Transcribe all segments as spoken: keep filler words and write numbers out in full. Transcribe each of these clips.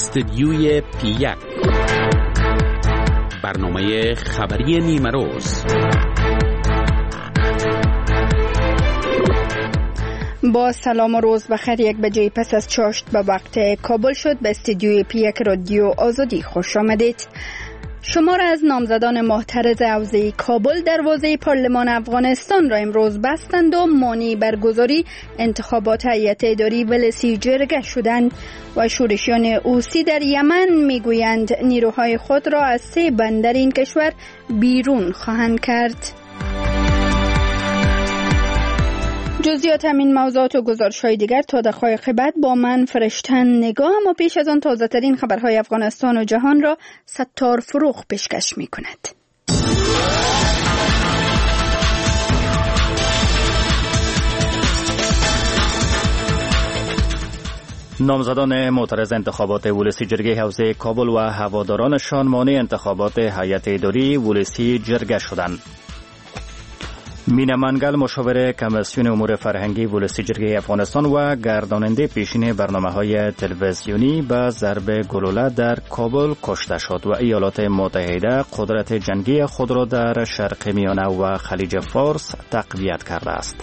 استدیوی پی یک، برنامه خبری نیمه روز. با سلام و روز بخیر. یک بجه پس از چاشت به وقت کابل شد. به استدیوی پی یک رادیو آزادی خوش آمدید. شمار از نامزدان معترض حوزه کابل دروازه پارلمان افغانستان را امروز بستند و مانع برگزاری انتخابات هیئت اداری ولسی جرگه شدند و شورشیان حوثی در یمن میگویند نیروهای خود را از سه بندر این کشور بیرون خواهند کرد. جزئیات همین موضوعات و گزارش‌های دیگر تا دقایق بعد با من فرشتن نگاه، اما پیش از آن تازه ترین خبرهای افغانستان و جهان را ستار فروغ پیشکش می‌کند. نامزدان معترض انتخابات ولسی جرگه حوزه کابل و هوادارانشان مانع انتخابات هیئت اداری ولسی جرگه شدند. مینا منگل، مشاور کمیسیون امور فرهنگی ولسی جرگه افغانستان و گرداننده پیشین برنامه‌های تلویزیونی به ضرب گلوله در کابل کشته شد و ایالات متحده قدرت جنگی خود را در شرق میانه و خلیج فارس تقویت کرده است.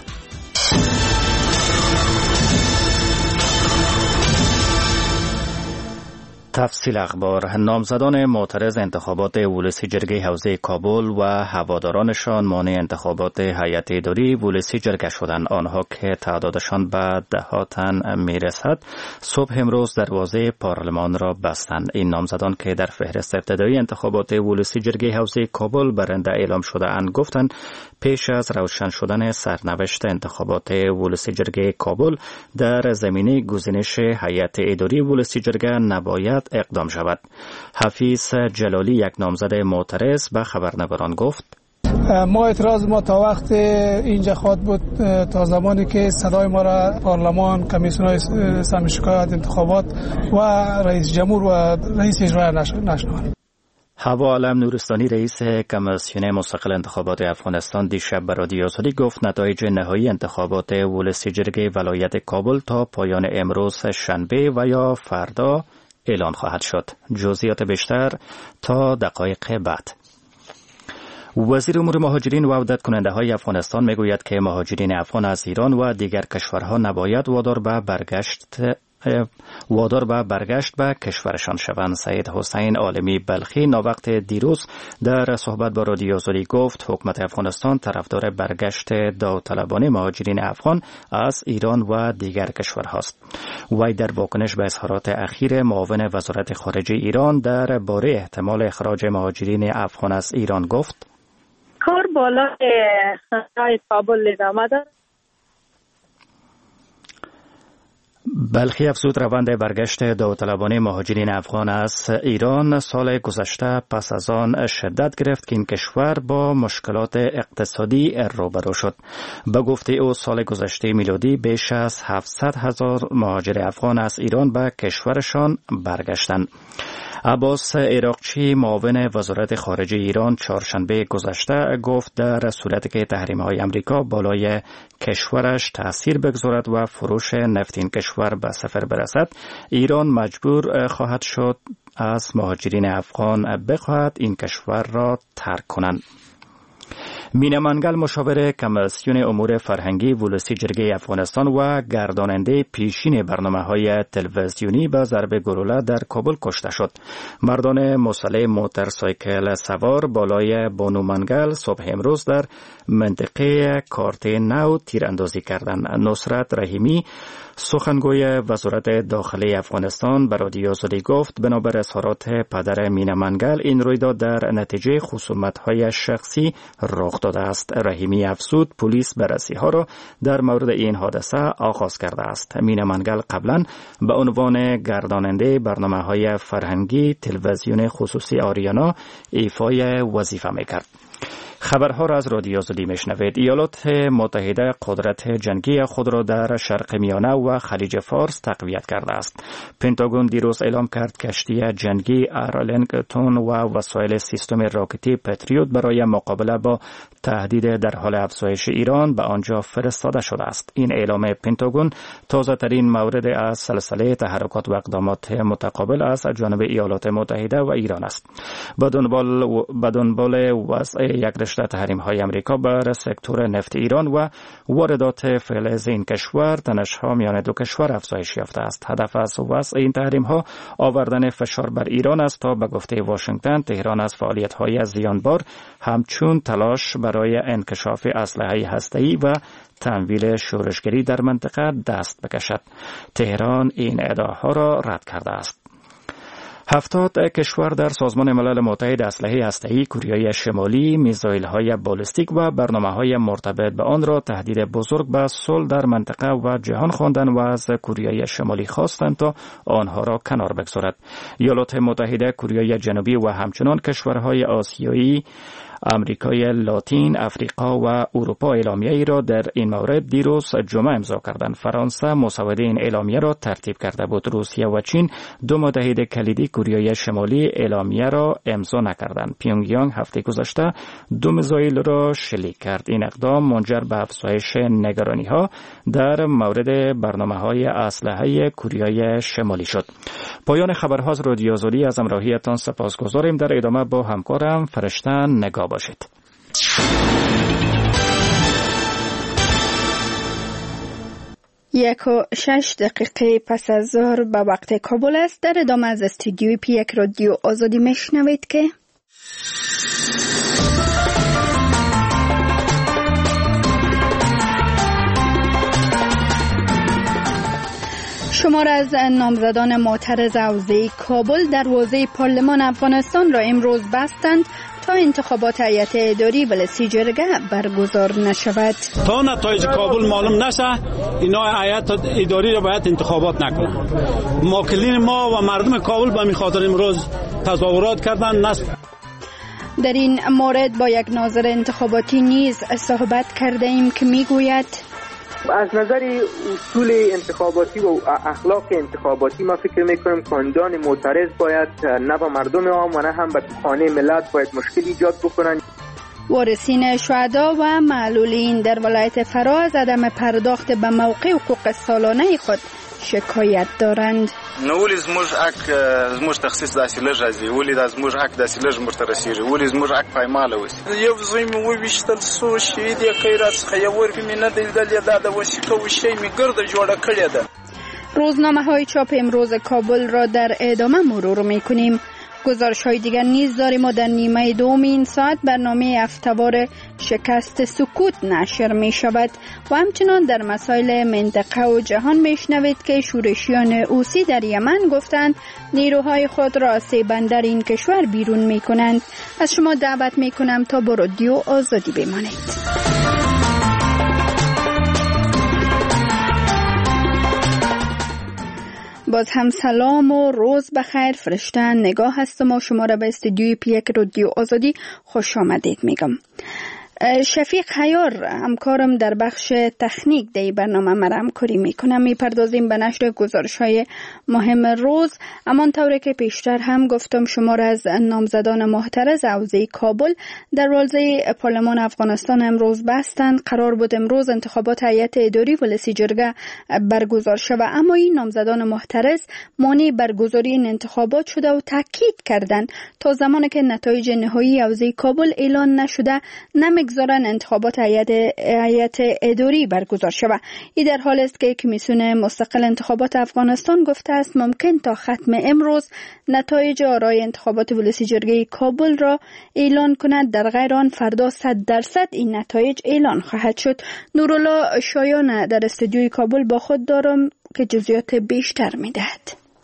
تفصیل اخبار. نامزدان معترض انتخابات ولسی جرگه حوزه کابل و هوادارانشان مانع انتخابات هیئت اداری ولسی جرگه شدند. آنها که تعدادشان به ده ها تن میرسد صبح امروز دروازه پارلمان را بستند. این نامزدان که در فهرست ابتدایی انتخابات ولسی جرگه حوزه کابل برنده اعلام شده اند گفتند پیش از روشن شدن سرنوشت انتخابات ولسی جرگه کابل در زمینه گزینش هیئت اداری ولسی جرگه نباید اقدام شود. حفیظ جلالی، یک نامزد معترض، به خبرنگاران گفت ما اعتراض ما تا وقت اینجا خواهد بود تا زمانی که صدای ما را پارلمان، کمیسیون سم شکایت انتخابات و رئیس جمهور و رئیس اجرایی نشنوند. حوا علم نورستانی، رئیس کمیسیون مستقل انتخابات افغانستان، دیشب به رادیو آزادی گفت نتایج نهایی انتخابات ولسی جرگه ولایت کابل تا پایان امروز شنبه و یا فردا اعلان خواهد شد. جزئیات بیشتر تا دقایق بعد. وزیر امور مهاجرین و عودت کننده های افغانستان میگوید که مهاجرین افغان از ایران و دیگر کشورها نباید وادار به برگشت وادار به برگشت به کشورشان شوند. سید حسین عالمی بلخی ناوقت دیروز در صحبت با رادیو آزادی گفت حکومت افغانستان طرفدار برگشت داوطلبانه مهاجرین افغان از ایران و دیگر کشورهاست. وی در واکنش به اظهارات اخیر معاون وزارت خارجه ایران در باره احتمال اخراج مهاجرین افغان از ایران گفت کار بالای سرای کابل ادامه دارد. بلخی افزود روند برگشت داوطلبانه مهاجرین افغان از ایران سال گذشته پس از آن شدت گرفت که این کشور با مشکلات اقتصادی روبرو شد. به گفته او سال گذشته میلادی بیش از هفتصد هزار مهاجر افغان از ایران به کشورشان برگشتند. عباس عراقچی، معاون وزارت خارجه ایران، چهارشنبه گذشته گفت در صورتی که تحریم‌های امریکا بالای کشورش تأثیر بگذارد و فروش نفت این کشور به صفر برسد، ایران مجبور خواهد شد از مهاجرین افغان بخواهد این کشور را ترک کنند. مینا منگل، مشاور کمیسیون امور فرهنگی ولسی جرگه افغانستان و گرداننده پیشین برنامه‌های تلویزیونی به ضرب گلوله در کابل کشته شد. مردان مسلح موتورسایکل سوار بالای بانو منگل صبح امروز در منطقه کارت نو تیراندازی کردند. نصرت رحیمی، سخنگوی وزارت داخلی افغانستان، به رادیو آزادی گفت بنابر اظهارات پدر مینا منگل این رویداد در نتیجه خصومت‌های شخصی رخ داده است. رحیمی افزود پلیس بررسی‌ها را در مورد این حادثه آغاز کرده است. مینا منگل قبلا به عنوان گرداننده برنامه‌های فرهنگی تلویزیون خصوصی آریانا ایفای وظیفه می‌کرد. خبرها را از رادیو آزادی میشنوید. ایالات متحده قدرت جنگی خود را در شرق میانه و خلیج فارس تقویت کرده است. پنتاگون دیروز اعلام کرد کشتی جنگی ارلینگتون و وسایل سیستم راکتی پتریوت برای مقابله با تهدید در حال افزایش ایران به آنجا فرستاده شده است. این اعلام پنتاگون تازه ترین مورد از سلسله تحرکات و اقدامات متقابل از جانب ایالات متحده و ایران است. به دنبال به دنبال وضع یک رشته تحریم های امریکا بر سکتور نفت ایران و واردات فلز این کشور، تنش‌ها میان دو کشور افزایش یافته است. هدف از وضع این تحریم ها آوردن فشار بر ایران است تا به گفته واشنگتن تهران از فعالیت های زیانبار همچون تلاش برای انکشاف اسلحه هسته‌ای و تمویل شورشگری در منطقه دست بکشد. تهران این ادعاها را رد کرده است. هفتاد کشور در سازمان ملل متحد اسلحه هسته‌ای کره شمالی، میزایل‌های بالستیک و برنامه‌های مرتبط به آن را تهدید بزرگ به صلح در منطقه و جهان خواندند و از کره شمالی خواستند تا آنها را کنار بگذارد. ایالات متحده، کره جنوبی و همچنان کشورهای آسیایی، امریکای لاتین، افریقا و اروپا اعلامیه ای را در این مورد دیروز جمعه امضا کردند. فرانسه مسوده این اعلامیه را ترتیب کرده بود. روسیه و چین، دو متحد کلیدی کره شمالی، اعلامیه را امضا نکردند. پیونگیانگ هفته گذشته دو میزایل را شلیک کرد. این اقدام منجر به افزایش نگرانی ها در مورد برنامه‌های اسلحه کره شمالی شد. پایان خبرها از رادیو آزادی. از همراهیتان سپاسگزاریم. در ادامه با همکارم فرشته نگاه باشید. یک و شش دقیقه پس از ظهر به وقت کابل است. در ادامه از استودیوی پی یک رادیو آزادی میشنوید که شمار از نامزدان معترض حوزه کابل دروازه پارلمان افغانستان را امروز بستند تا انتخابات هیئت اداری و لسی جرگه برگزار نشود. تا نتایج کابل معلوم نشه اینا هیئت اداری را باید انتخابات نکنن. موکلین ما و مردم کابل به خاطر امروز تظاهرات کردن. نصب در این مورد با یک ناظر انتخاباتی نیز صحبت کرده ایم که میگوید از نظر اصول انتخاباتی و اخلاق انتخاباتی ما فکر میکنیم کاندیدان معترض باید نه به مردم عام و نه هم به خانه ملت باید مشکل ایجاد بکنن. وارثین شهدا و معلولین در ولایت فرا از عدم پرداخت به موقع حقوق سالانه خود شکایت دارند. نو ولې زموږ حق زموږ تخصیص داسې لږ راځي، ولې دا زموږ حق داسې لږ موږ ته رسېږي، ولې زموږ حق پایماله وسي. یو زوی مې وویشتل څو شهید یې کوي راڅخه یو ورکې مې نه دی لیدلی، دا د وثیقه وشی مې ګرده جوړه کړې ده. روزنامه های چاپ امروز کابل را در ادامه مرور میکنیم. گزارش های دیگر نیز داریم و در نیمه دوم این ساعت برنامه هفته‌وار شکست سکوت نشر می شود و همچنان در مسائل منطقه و جهان می شنوید که شورشیان حوثی در یمن گفتند نیروهای خود را از سه بندر این کشور بیرون می کنند. از شما دعوت می کنم تا با رادیو آزادی بمانید. باز هم سلام و روز بخیر. فرشته نگاه هستم و شما را به استودیوی پی یک رادیو آزادی خوش آمدید میگم. شفیق حیار همکارم در بخش تکنیک در برنامه مرا همکاری میکنم. میپردازیم به نشر گزارش های مهم روز. امان طوری که پیشتر هم گفتم شمار از نامزدان محترض حوزه کابل در حوزه پارلمان افغانستان امروز بستند. قرار بود امروز انتخابات هیئت اداری و لسی جرگه برگزار شود، اما این نامزدان محترض مانع برگزاری این انتخابات شده و تاکید کردند تا زمانی که نتایج نهایی حوزه کابل اعلان نشده نمی گذارن انتخابات هیئت اداری برگزار شود. این در حال است که کمیسیون مستقل انتخابات افغانستان گفته است ممکن تا ختم امروز نتایج آرای انتخابات ولسی جرگه کابل را اعلان کند، در غیر آن فردا صد درصد این نتایج اعلان خواهد شد. نورالله شایان در استودیوی کابل با خود دارم که جزئیات بیشتر می‌دهد.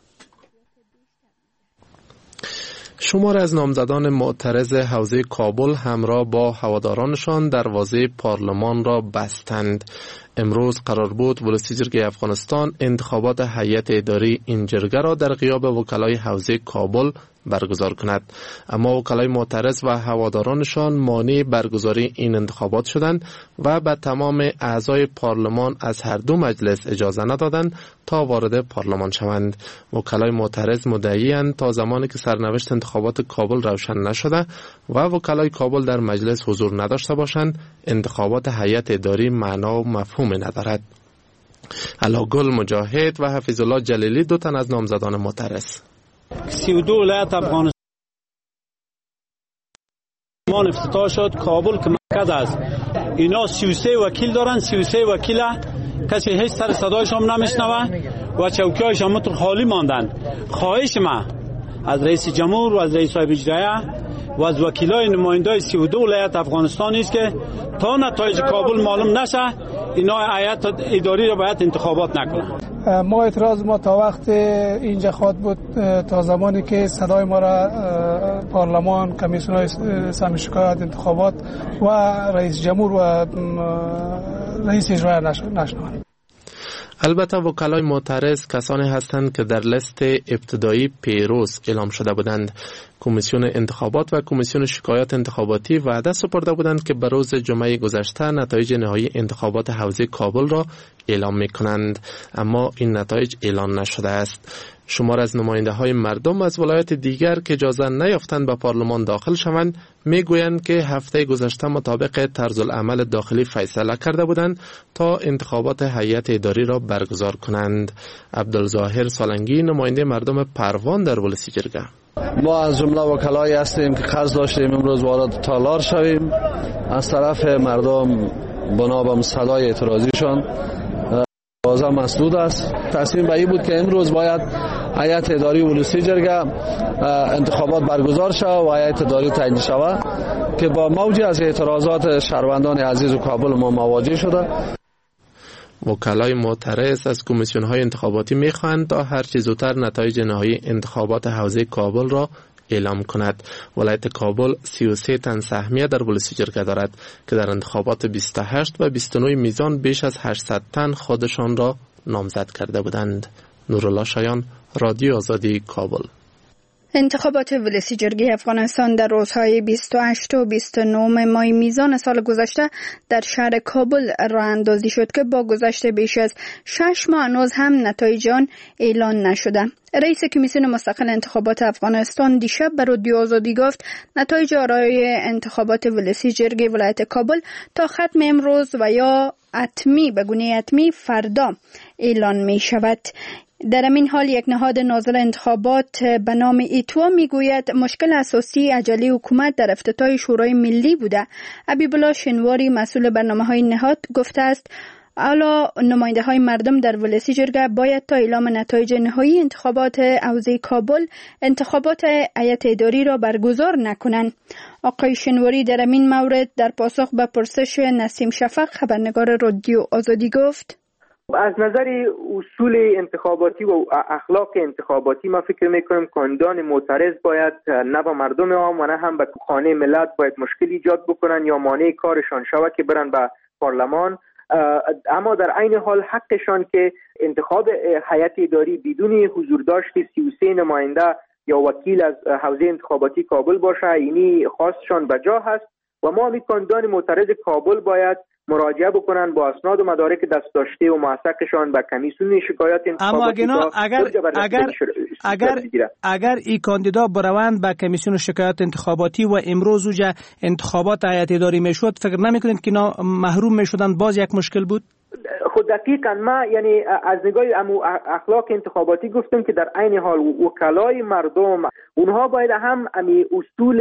شمار از نامزدان معترض حوزه کابل همراه با هوادارانشان دروازه پارلمان را بستند. امروز قرار بود ولسی جرگه افغانستان انتخابات هیئت اداری این جرگه را در غیاب وکلای حوزه کابل برگزار کند. اما وکلای معترض و هوادارانشان مانع برگزاری این انتخابات شدند و به تمام اعضای پارلمان از هر دو مجلس اجازه ندادند تا وارد پارلمان شوند. وکلای معترض مدعی‌اند تا زمانی که سرنوشت انتخابات کابل روشن نشده و وکلای کابل در مجلس حضور نداشته باشند، انتخابات هیئت اداری معنا و مفهوم ندارد. علاگل مجاهد و حفیظ الله جلیلی دو تن از نامزدان معترض. سی و دو ولایت افغانستان افتتاح شد. کابل که مرکز است، اینا سی و سه وکیل دارن. سی و سه وکیل کسی هیچ سر صدایشان نمیشنوه و چوکی‌هایشان متر خالی ماندن. خواهش ما از رئیس جمهور و از رئیس صاحب اجرایه و از وکیلای نمایندای سی و دو ولایت افغانستان است که تا نتایج کابل معلوم نشه اینا هیئت اداری را باید انتخابات نکنه. ما اعتراض ما تا وقت اینجا خواد بود تا زمانی که صدای ما را پارلمان، کمیسیون سم شکایت انتخابات و رئیس جمهور و رئیس اجرایی نشنوند. البته وکلای معترض کسانی هستند که در لیست ابتدایی پیروز اعلام شده بودند. کمیسیون انتخابات و کمیسیون شکایات انتخاباتی وعده سپرده بودند که به روز جمعه گذشته نتایج نهایی انتخابات حوزه کابل را اعلام می کنند، اما این نتایج اعلان نشده است. شمار از نماینده های مردم از ولایت دیگر که اجازه نیافتند به پارلمان داخل شوند می گویند که هفته گذشته مطابق طرز العمل داخلی فیصله کرده بودند تا انتخابات هیئت اداری را برگزار کنند. عبدالظاهر سالنگی نماینده مردم پروان در ولسی جرگه: ما از جمله وکلایی هستیم که قصد داشتیم امروز وارد تالار شویم. از طرف مردم بنابرای صدای اعتراضیشان بازم مسدود است. تصمیم به این بود که امروز باید هیئت اداری ولسی جرگه انتخابات برگزار شود و هیئت اداری تعیین شود که با موجی از اعتراضات شهروندان عزیز و کابل ما مواجه شده. وکلای معترض از کمیسیون های انتخاباتی میخواهند تا هر چه زودتر نتایج نهایی انتخابات حوزه کابل را اعلام کند. ولایت کابل سی و سه تن سهمیه در ولسی جرگه دارد که در انتخابات بیست و هشت و بیست و نه میزان بیش از هشتصد تن خودشان را نامزد کرده بودند. نورالله شایان، رادیو آزادی، کابل. انتخابات ولسی جرگه افغانستان در روزهای بیست و هشت و بیست و نه ماه میزان سال گذشته در شهر کابل راه اندازی شد که با گذشت بیش از شش ماه هنوز هم نتایج آن اعلان نشده. رئیس کمیسیون مستقل انتخابات افغانستان دیشب به رادیو آزادی گفت نتایج آرای انتخابات ولسی جرگه ولایت کابل تا ختم امروز و یا حتمی به گونه حتمی فردا اعلان می شود. در این حال یک نهاد ناظر انتخابات به نام ایتوا میگوید مشکل اساسی عجله حکومت در افتتاح شورای ملی بوده. حبیب الله شنواری مسئول برنامه‌های نهاد گفته است حالا نماینده های مردم در ولسی جرگه باید تا اعلام نتایج نهایی انتخابات حوزه کابل انتخابات هیئت اداری را برگزار نکنند. آقای شنواری در این مورد در پاسخ به پرسش نسیم شفق خبرنگار رادیو آزادی گفت از نظر اصول انتخاباتی و اخلاق انتخاباتی ما فکر میکنیم کاندیدان معترض باید نه به مردم عام و نه هم به خانه ملت باید مشکل ایجاد بکنن یا مانع کارشان شود که برن به پارلمان، اما در عین حال حقشان که انتخاب هیئت اداری بدون حضور داشتی سی و سه نماینده یا وکیل از حوزه انتخاباتی کابل باشه، اینی خواستشان بجا هست و ما می کاندیدان معترض کابل باید مراجعه بکنن با اسناد و مدارک دست داشته و موثقشان به کمیسیون شکایات انتخاباتی. اما اگر اگر اگر اگر این کاندیدا بروند به کمیسیون شکایات انتخاباتی و امروز اوجا انتخابات هیئت اداری میشد، فکر نمیکنید که اینا محروم میشدن؟ باز یک مشکل بود. خود دقیقاً ما یعنی از نگاه اخلاق انتخاباتی گفتم که در عین حال وکلای مردم اونها باید هم امی اصول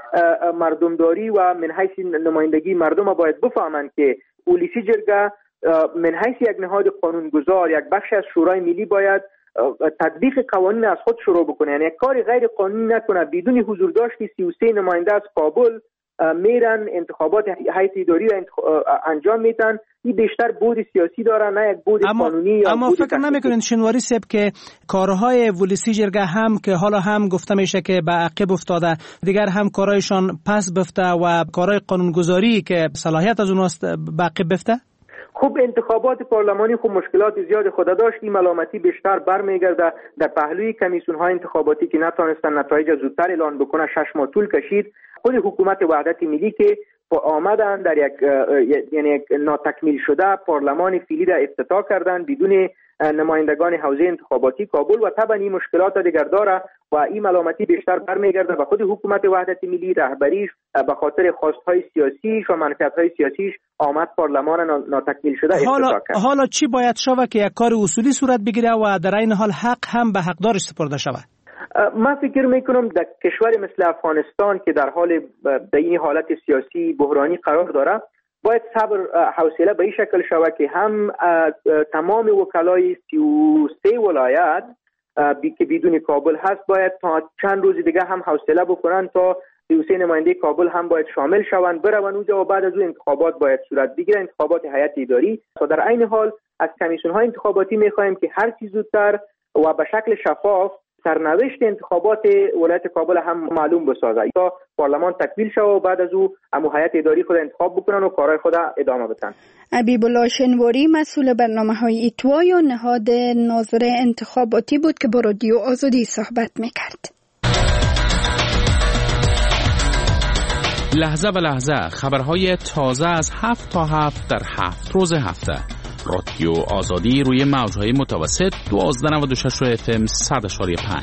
مردمداری و من حیث نمایندگی مردم باید بفهمند که ولسی جرگه من حیث یک نهاد قانونگذار، یک بخش از شورای ملی باید تطبیق قوانین از خود شروع بکنه، یعنی کاری غیر قانونی نکنه. بدون حضور داشتی سی و سه نماینده از کابل میرن انتخابات هیئت اداری را انجام میدن، این بیشتر بود سیاسی داره نه یک بود قانونی. یا اما فکر نمیکنید شنواری صاحب که کارهای ولسی جرگه هم که حالا هم گفته میشه که به عقب افتاده، دیگر هم کارهایشان پس بفته و کارهای قانونگذاری که صلاحیت از اوناست به عقب بفته؟ خب انتخابات پارلمانی خب مشکلات زیاد خود داشت. این ملامتی بیشتر برمیگرده در پهلوی کمیسیون های انتخاباتی که نتونستن نتایج زودتر اعلان بکنه. شش ماه طول کشید. خود حکومت وحدت ملی که آمدن در یک یعنی یک ناتکمیل شده پارلمان فعلی را افتتاح کردن بدون نمایندگان حوزه انتخاباتی کابل و طبعا این مشکلات دیگر داره و این ملامتی بیشتر برمیگرده و خود حکومت وحدت ملی رهبریش به خاطر خواستهای سیاسیش و منفعت‌های سیاسیش آمد پارلمان ناتکمیل شده حالا افتتاح کرد. حالا چی باید شود که یک کار اصولی صورت بگیره و در این حال حق هم به حقدارش سپرده شود؟ من فکر میکنم در کشور مثل افغانستان که در حال در این حالت سیاسی بحرانی قرار داره باید صبر حوصله به این شکل شود که هم تمام وکلای سی و سه ولایت بی که بدون کابل هست باید تا چند روز دیگه هم حوصله بکنن تا سی و سه نماینده کابل هم باید شامل شوند برون اونجا و بعد از اون انتخابات باید صورت بگیره، انتخابات هیئت اداری. و در عین حال از کمیسیون های انتخاباتی میخواهیم که هر چیز زودتر و به شکل شفاف سرنوشت انتخابات ولایت کابل هم معلوم بسازه تا پارلمان تکمیل شود و بعد از او امو هیئت اداری خود انتخاب بکنن و کارهای خود ادامه بدن. حبیب الله شنواری مسئول برنامه‌های ایتوا و نهاد ناظر انتخاباتی بود که با رادیو آزادی صحبت میکرد. لحظه به لحظه خبرهای تازه از هفت تا هفت در هفت روز هفته. رادیو آزادی روی موج‌های متوسط دوازده نود و شش اف ام صد اشاری پنج.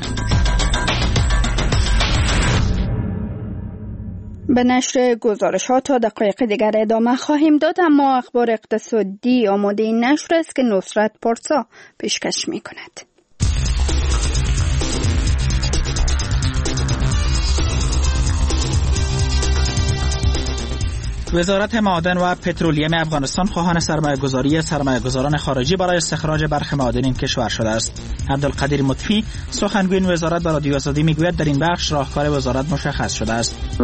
به نشر گزارش ها تا دقایق دیگر ادامه خواهیم داد، اما اخبار اقتصادی آماده این نشر است که نصرت پارسا پیشکش می کند. وزارت معادن و پترولیم افغانستان خواهان سرمایه‌گذاری سرمایه‌گذاران خارجی برای استخراج برخی معادن این کشور شده است. عبدالقدیر مطفی سخنگوی وزارت به رادیو آزادی میگوید در این بخش راهکار وزارت مشخص شده است.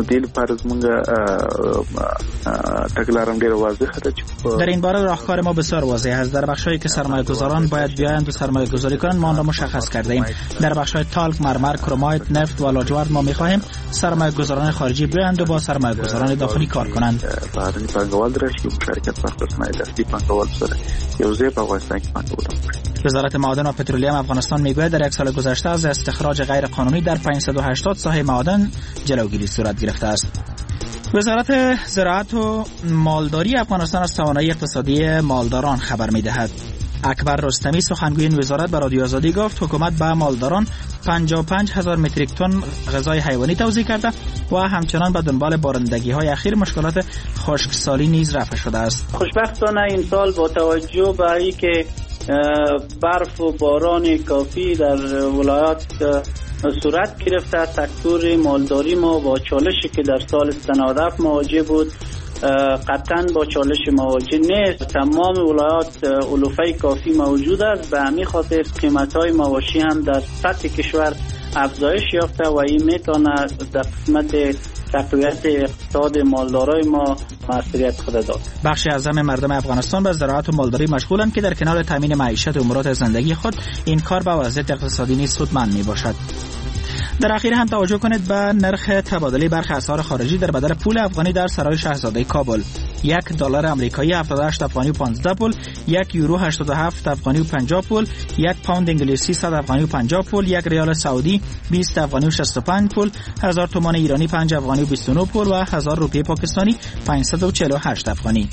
در این باره راهکار ما بسیار واضح است. در بخش‌هایی که سرمایه‌گذاران باید بیایند و سرمایه‌گذاری کنند ما آن را مشخص کرده ایم. در بخش‌های تالک، مرمر، کرومایت، نفت و لاجورد ما می‌خواهیم سرمایه‌گذاران خارجی بیایند و با سرمایه‌گذاران داخلی کار کنند. بهرنی پانګوال راشي مشارکت په داخلي پانګوال سره یو ځای په افغانستان کې پانګوال. وزارت معادن و پترولیم افغانستان میگوید در یک سال گذشته از استخراج غیر قانونی در پانصد و هشتاد ساحه معادن جلوگیری صورت گرفته است. وزارت زراعت و مالداری افغانستان از توانایی اقتصادی مالداران خبر میدهد. اکبر رستمی سخنگوی این وزارت به رادیو آزادی گفت حکومت به مالداران پنجاه و پنج هزار متریک تن غذای حیوانی توزیع کرده و همچنان به دنبال بارندگی های اخیر مشکلات خشکسالی نیز رفع شده است. خوشبختانه این سال با توجه به اینکه برف و باران کافی در ولایات صورت گرفته، سکتور مالداری ما با چالشی که در سال سنادف مواجه بود قطعاً با چالش مواجه نیست. تمام ولایات علوفه کافی موجود است، به همین خاطر قیمت‌های مواشی هم در سطح کشور افزایش یافته و این میتونه در قسمت تقویت اقتصاد مالدارای ما مسئولیت خود داد. بخش اعظم مردم افغانستان به زراعت و مالداری مشغولند که در کنار تامین معیشت و امورات زندگی خود این کار به وضعیت اقتصادی نیز سودمند میباشد. در اخیر هم توجه کنید به نرخ تبادله برخی اسعار خارجی در بدل پول افغانی در سرای شاهزاده کابل. یک دلار آمریکایی هفتاد و هشت افغانی و پانزده پول، یک یورو هشتاد و هفت افغانی و پنجاه پول، یک پوند انگلیسی صد افغانی و پنجاه پول، یک ریال سعودی بیست افغانی و شصت و پنج پول، هزار تومان ایرانی پنج افغانی و بیست و نه پول و هزار روپیه پاکستانی پانصد و چهل و هشت افغانی.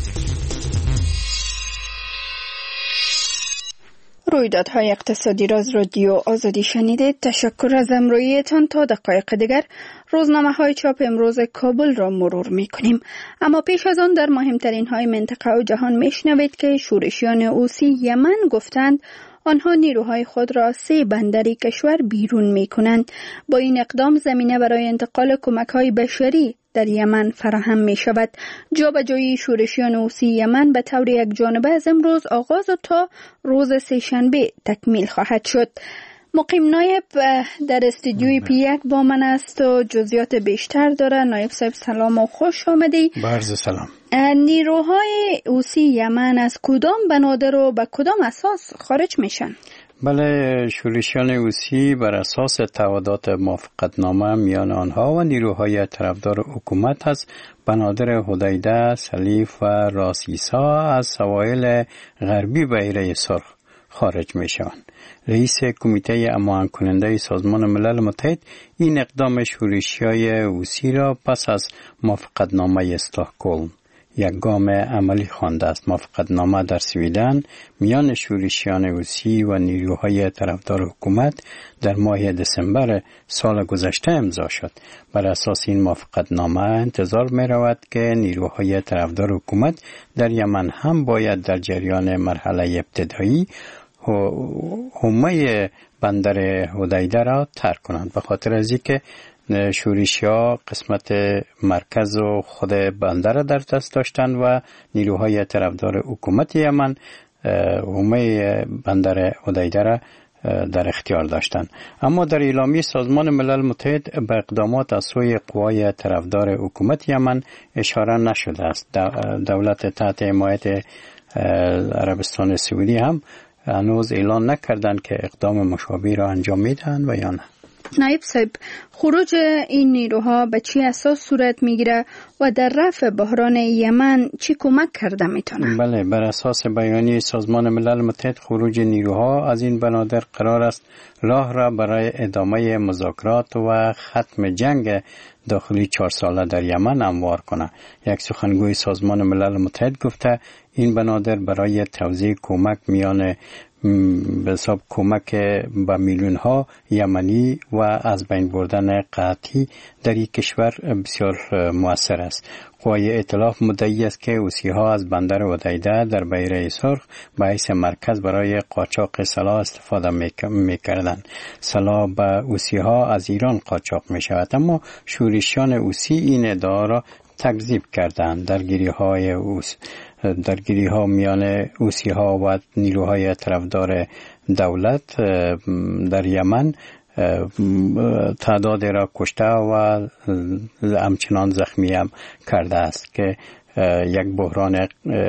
رویدادهای اقتصادی را از رادیو آزادی شنیدید. تشکر از همراهیتان. تا دقایق دیگر روزنامه های چاپ امروز کابل را مرور می کنیم. اما پیش از آن در مهمترین های منطقه و جهان می شنوید که شورشیان حوثی یمن گفتند آنها نیروهای خود را سه بندری کشور بیرون می کنند. با این اقدام زمینه برای انتقال کمک های بشری در یمن فراهم می شود. جابجایی شورشیان حوثی یمن به طور یک جانبه از امروز آغاز و تا روز سه‌شنبه تکمیل خواهد شد. مقیم نایب در استودیوی پی یک با من است و جزئیات بیشتر داره. نایب صاحب سلام و خوش آمدی. عرض سلام. نیروهای حوثی یمن از کدام بنادر و به کدام اساس خارج میشن؟ بله، شورشیان حوثی بر اساس تعهدات موافقتنامه میان آنها و نیروهای طرفدار حکومت از بنادر حدیده، سلیف و راسیسا از سواحل غربی بحیره سرخ خارج می شوند. رئیس کمیته اماهنگ کننده سازمان ملل متحد این اقدام شورشیای حوثی را پس از موافقتنامه استکهلم یک گام عملی خوانده است. موافقتنامه در سویدن میان شورشیان حوثی و نیروهای طرفدار حکومت در ماه دسامبر سال گذشته امضا شد. بر اساس این موافقتنامه انتظار می رود که نیروهای طرفدار حکومت در یمن هم باید در جریان مرحله ابتدایی حومه بندر حدیده را ترک کنند، به خاطر از اینکه شورشی‌ها قسمت مرکز و خود بندر را در دست داشتند و نیروهای طرفدار حکومت یمن حومه بندر حدیده را در اختیار داشتند. اما در اعلامیه سازمان ملل متحد به اقدامات از سوی قوای طرفدار حکومت یمن اشاره نشده است. دولت تحت حمایت عربستان سعودی هم هنوز اعلان نکردند که اقدام مشابه را انجام میدهند و یا نه. نایب صاحب، خروج این نیروها به چی اساس صورت میگیره و در رفع بحران یمن چی کمک کرده میتونه؟ بله، بر اساس بیانیه سازمان ملل متحد خروج نیروها از این بنادر قرار است راه را برای ادامه مذاکرات و ختم جنگ داخلی چهار ساله در یمن هموار کنه. یک سخنگوی سازمان ملل متحد گفته این بنادر برای توزیع کمک میان به حساب کمک به میلیون ها یمنی و از بین بردن قحطی در این کشور بسیار مؤثر است. قوای ائتلاف مدعی است که حوثی ها از بندر حدیده در بحیره سرخ به حیث مرکز برای قاچاق سلاح استفاده میکردند. سلاح به حوثی ها از ایران قاچاق می شود، اما شورشیان حوثی این ادعا را تکذیب کردند. درگیری های حوثی درگیری ها میان حوثی ها و نیروهای طرفدار دولت در یمن تعداد را کشته و همچنان زخمی هم کرده است که یک بحران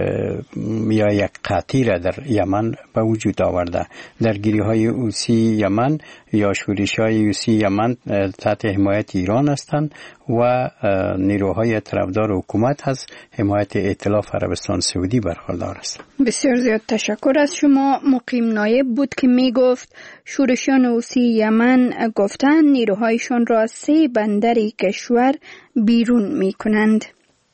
یا یک قحطی را در یمن به وجود آورده. درگیری های حوثی یمن یا شورش های حوثی یمن تحت حمایت ایران هستند و نیروهای طرفدار حکومت از حمایت ائتلاف عربستان سعودی برخوردار است. بسیار زیاد تشکر از شما. مقیم نایب بود که می گفت شورشیان حوثی یمن گفتند نیروهایشان را سه بندری کشور بیرون می کنند.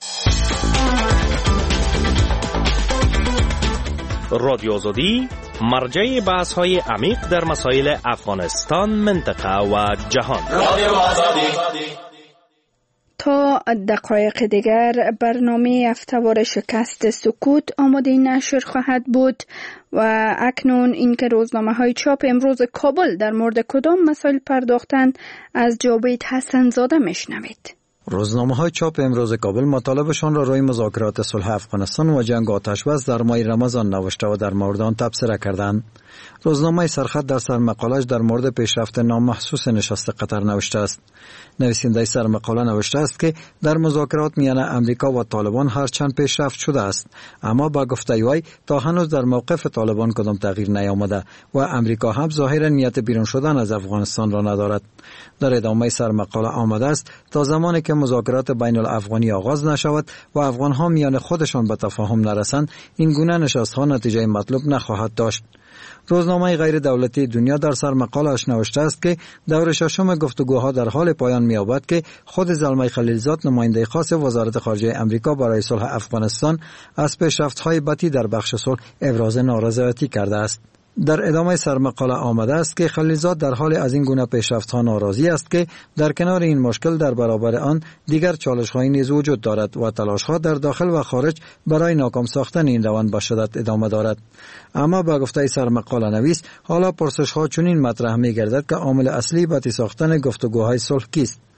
رادیو آزادی مرجع بحث های عمیق در مسائل افغانستان، منطقه و جهان. رادیو آزادی. تا دقایق دیگر برنامه هفته‌وار شکست سکوت آماده نشر خواهد بود و اکنون اینکه روزنامه‌های چاپ امروز کابل در مورد کدام مسائل پرداختند از جاوید حسن زاده میشنوید. روزنامه‌های چاپ امروز کابل مطالبشان را روی مذاکرات صلح افغانستان و جنگ آتش‌بس در ماه رمضان نوشته و در مورد آن تبصره کردند. روزنامه سرخط در سرمقاله‌اش در مورد پیشرفت نامحسوس نشست قطر نوشته است. نویسنده سرمقاله نوشته است که در مذاکرات میان امریکا و طالبان هرچند پیشرفت شده است، اما با گفته وی تا هنوز در موقف طالبان کدام تغییر نیامده و امریکا هم ظاهرا نیت بیرون شدن از افغانستان را ندارد. در ادامه سرمقاله آمده است تا زمانی که مذاکرات بین الافغانی آغاز نشود و افغان‌ها میان خودشان به تفاهم نرسند، این گونه نشست‌ها نتیجه مطلوب نخواهد داشت. روزنامه غیر دولتی دنیا در سرمقاله‌اش نوشته است که دور ششم گفتگوها در حال پایان می‌یابد که خود زلمه خلیلزاد نماینده خاص وزارت خارجه امریکا برای صلح افغانستان از پیشرفت‌های بتی در بخش صلح ابراز نارضایتی کرده است. در ادامه سرمقاله آمده است که خلیلزاد در حال از این گونه پیشرفت‌ها ناراضی است که در کنار این مشکل در برابر آن دیگر چالش‌هایی نیز وجود دارد و تلاش‌ها در داخل و خارج برای ناکام ساختن این روند به شدت ادامه دارد. اما با گفته سرمقاله نویس حالا پرسش‌ها چنین مطرح می‌گردد که عامل اصلی بتی ساختن گفتگوهای صلح کیست؟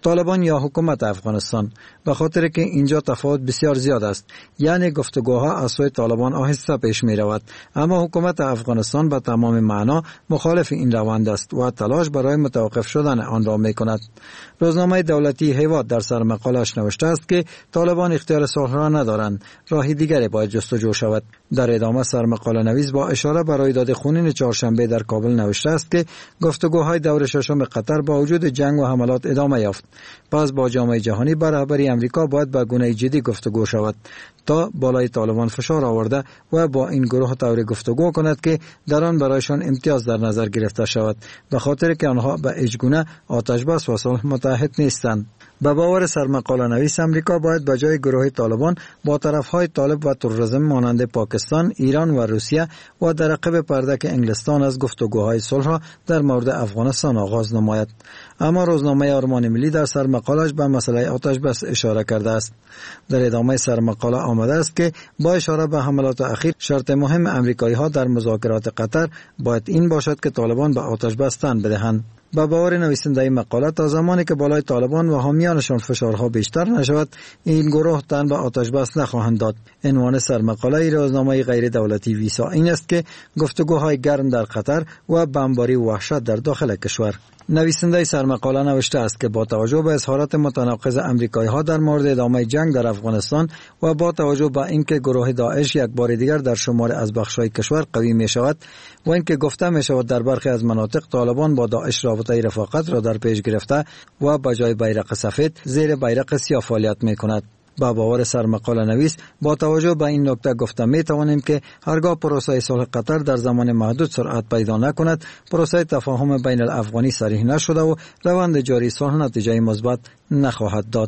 طالبان یا حکومت افغانستان، به خاطر که اینجا تفاوت بسیار زیاد است. یعنی گفتگوها از سوی طالبان آهسته پیش می رود، اما حکومت افغانستان به تمام معنا مخالف این روند است و تلاش برای متوقف شدن آن را می کند. روزنامه دولتی هیواد در سر مقالش نوشته است که طالبان اختیار صلح را ندارند، راهی دیگری باید جستجو شود. در ادامه سرمقاله نویس با اشاره به رویداد خونین چهارشنبه در کابل نوشته است که گفتگوهای دور ششم قطر با وجود جنگ و حملات ادامه یافت. پس با جامعه جهانی بر رهبری امریکا باید به گونه جدی گفتگو شود تا بالای طالبان فشار آورده و با این گروه طوری گفتگو کند که در آن برایشان امتیاز در نظر گرفته شود، به خاطر که آنها به هیچ گونه آتش بس و صلح متعهد نیستند. به باور سرمقاله نویس امریکا باید به جای گروه طالبان با طرفهای طالب و تروریسم مانند پاکستان، ایران و روسیه و در عقب پرده که انگلستان از گفتگوهای صلح را در مورد افغانستان آغاز نماید. اما روزنامه آرمان ملی در سرمقالش به مسئله آتش بس اشاره کرده است. در ادامه سرمقاله آمده است که با اشاره به حملات اخیر شرط مهم امریکایی ها در مذاکرات قطر باید این باشد که طالبان به آتش بس تن بدهند. با باور نویسنده مقاله تا زمانی که بالای طالبان و حامیانشان فشارها بیشتر نشود، این گروه تن به آتش بس نخواهند داد. عنوان سرمقاله روزنامه غیر دولتی ویسا این است که گفتگوهای گرم در قطر و بمباری و وحشت در داخل کشور. نویسنده سرمقاله نوشته است که با توجه به اظهارات متناقض امریکایی ها در مورد ادامه جنگ در افغانستان و با توجه به اینکه گروه داعش یک بار دیگر در شمار از بخش‌های کشور قوی می شود و اینکه گفته می شود در برخی از مناطق طالبان با داعش رابطه رفاقت را در پیش گرفته و به جای بیرق سفید زیر بیرق سیاه فعالیت می کند. با باور سرمقاله نویس با توجه به این نکته گفته می توانیم که هرگاه پروسه صلح قطر در زمان محدود سرعت پیدا نکند، پروسه تفاهم بین الافغانی صریح نشده و روند جاری صلح نتیجه مثبت نخواهد داد.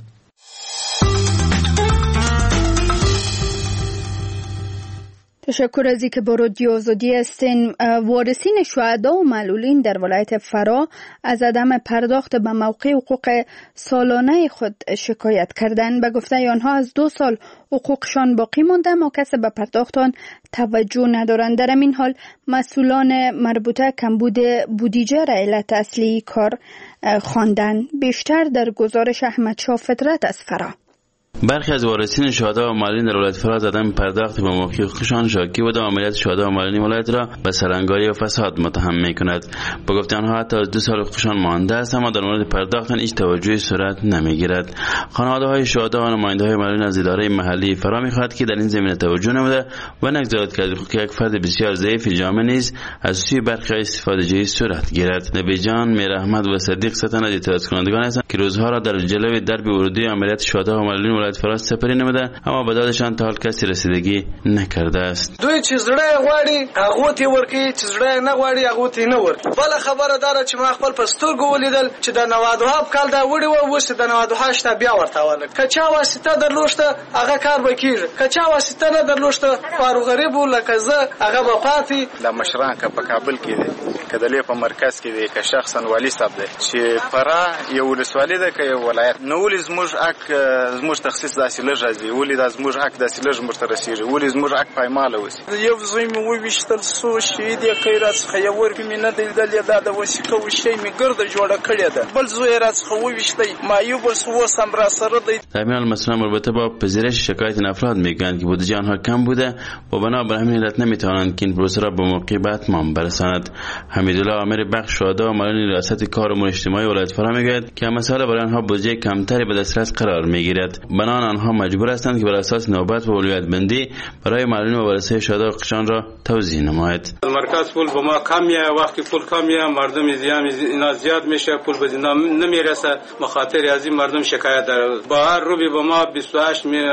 تشکر از اینکه با رادیو آزادی هستین. وارثین شهدا و معلولین در ولایت فرا از عدم پرداخت به موقع حقوق سالانه خود شکایت کردند. به گفته آنها از دو سال حقوقشان باقی مانده اما کسی به پرداخت آن توجه ندارند. در این حال مسئولان مربوطه کمبود بودجه را علت اصلی کار خواندند. بیشتر در گزارش احمد شاه فطرت از فرا. برخی از وارثین شهدا و معلولین در ولایت فرا از عدم پرداخت به موقع حقوقشان شاکی بوده و عملیات شهدا و معلولین ولایت را به سرانگاری و فساد متهم می‌کند. با گفته آنها حتی از دو سال حقوقشان مانده است اما در مورد پرداخت هیچ توجهی صورت نمی‌گیرد. خانواده‌های شهدا و نماینده‌های معلولین از اداره محلی فرا می‌خواهند که در این زمینه توجه نموده و نگذارد که از حقوق یک فرد بسیار ضعیف جامعه نیز از سوی برخی استفاده‌جویی صورت گیرد. نبی جان، میر احمد و صدیق ستن از اعتراض کنندگان هستند که روزها را در جلوی درب ورودی عملیات شهدا و معلولین ولایت سپری نمیده اما به دادشان تا حال کسی رسیدگی نکرده است. دوی چې زړه غواړي هغه ته ورکی، چې زړه نه غواړي هغه ته نه ورکی. بل خبره دار چې ما خپل پسترګو ولیدل چې د نوادوهاب کال دا وړي و وسه د نوادوهاش ته بیا ورته ول. کچا واسطه درلوشته هغه کار وکړي، کچا واسطه نه درلوشته فارو غریب لکه زه هغه په پاتې د مشران کا په کابل کې دي، کدلې په مرکز کې دي، که شخصا والی صاحب دی چې فرا یو ولسوالۍ ده که ولایت نو ولې زموږ حق زموږ تخصیص داسې لږ راځي، ولې دا زموږ حق داسې لږ موږ ته رسېږي، ولې زموږ حق پایماله اوسي. یو زوی مې وویشتل څو شهید یې کوي راڅخه یو ورکې مې نه دی لیدلی، دا د وثیقه وشی مې ګرده جوړه کړې ده، بل زوی یې راڅخه وویشتی معیوب اوس هم راسره دی. در این حال مسئولان مربوطه با پذیرش شکایت این افراد میگویند که بودجه آنها کم بوده و بنابر همین علت نمیتوانند که این پروسه را به موقع به اتمام برساند. حمیدالله آمر بخش شهدا و معلولین ریاست کار امور اجتماعی ولایت فرا میگوید که مسئله برای آنها بودجه کمتری به دسترس قرار میگیرد، بنابراین آنها مجبور هستند که بر اساس نوبت و اولویت بندی برای معلولین و ورثه شهدا حقوقشان را توزیع نماید. مرکز پول به ما کمیه، وقتی پول کمیه مردم زیاد اینا زیاد میشه، پول به اینا نمیرسه، بخاطر از این مردم شکایت داره. با هر روبی به ما بیست و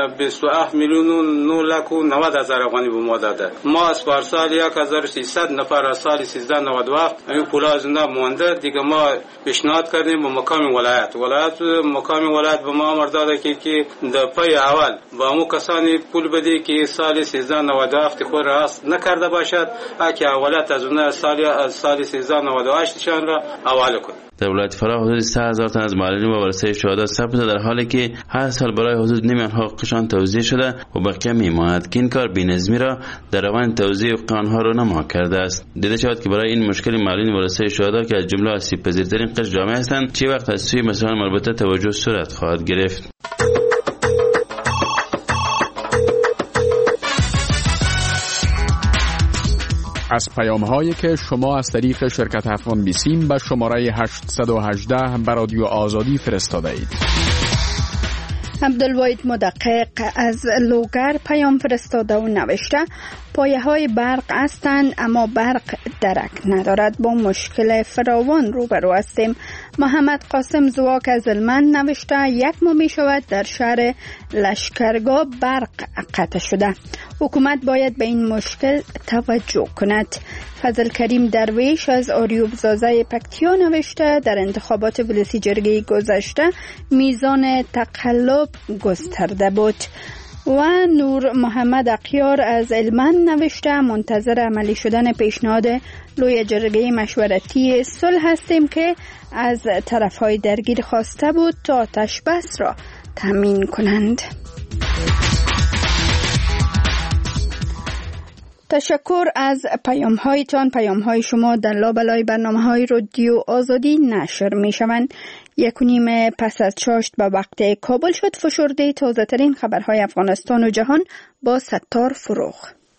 هشت میلیون و نه لک و نود هزار افغانی به ما داده. ما از پارسال یک هزار و سیصد نفر از سال سیزده نود و هفت این پول از اینا مونده دیگه. ما پیشنهاد کردیم به مقام ولایت ولایت مقام ولایت به ما امر داده که که در پای اول با همون کسانی پول بده که سال سیزده نود و هفت خود را راست نکرده باشد، اگه اولت از اون سال از سال سیزده نود و هشت شان را حواله کن. در ولایت فراه حدود سه هزار تن از معلولین با ورثه شهدا ثبت در حالی که هر سال برای حدود نیم آنها حقوقشان توزیع شده و بقیه میماند که این کار بی‌نظمی را در روند توزیع حقوق آنها رونما کرده است. دیده شود که برای این مشکل معلولین ورثه شهدا که از جمله آسیب‌پذیرترین قشر جامعه هستند چه وقت از سوی مسائل مربوطه توجه صورت خواهد گرفت. از پیام‌هایی که شما از طریق شرکت افغان بیسیم به شماره هشتصد و هجده به رادیو آزادی فرستاده اید. عبدالواحد مدقق از لوگر پیام فرستاده و نوشته پایه های برق هستند اما برق درک ندارد، با مشکل فراوان روبرو هستیم. محمد قاسم زواک از هلمند نوشته یک ماه می شود در شهر لشکرگاه برق قطع شده، حکومت باید به این مشکل توجه کند. فضل کریم درویش از آریوب زازه پکتیا نوشته در انتخابات ولسی جرگه گذشته میزان تقلب گسترده بود. و نور محمد اقیار از هلمند نوشته منتظر عملی شدن پیشنهاد لوی جرگه مشورتی صلح هستیم که از طرفهای درگیر خواسته بود تا آتش بس را تامین کنند. تشکر از پیام هایتان. پیام های شما در لابلای برنامه های رادیو آزادی نشر می شوند. یک و نیم پس از چاشت به وقت کابل شد. فشرده تازه ترین خبرهای افغانستان و جهان با ستار فروغ.